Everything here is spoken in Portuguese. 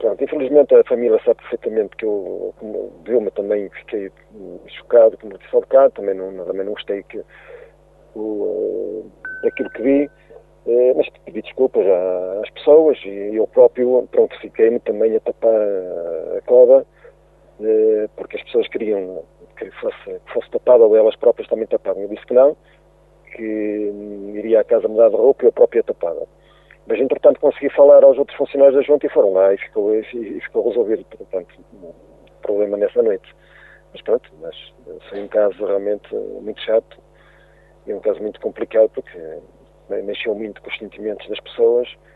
Pronto, infelizmente a família sabe perfeitamente que eu, como viu-me também, fiquei chocado, como disse ao bocado, também não gostei daquilo que vi, mas pedi desculpas às pessoas e eu próprio, pronto, fiquei-me também a tapar a cova, porque as pessoas queriam que fosse tapada ou elas próprias também tapavam. Eu disse que não, que iria à casa mudar de roupa e eu própria tapada. Mas, entretanto, consegui falar aos outros funcionários da junta e foram lá e ficou resolvido, portanto, o problema nessa noite. Mas pronto, foi um caso realmente muito chato e um caso muito complicado porque mexeu muito com os sentimentos das pessoas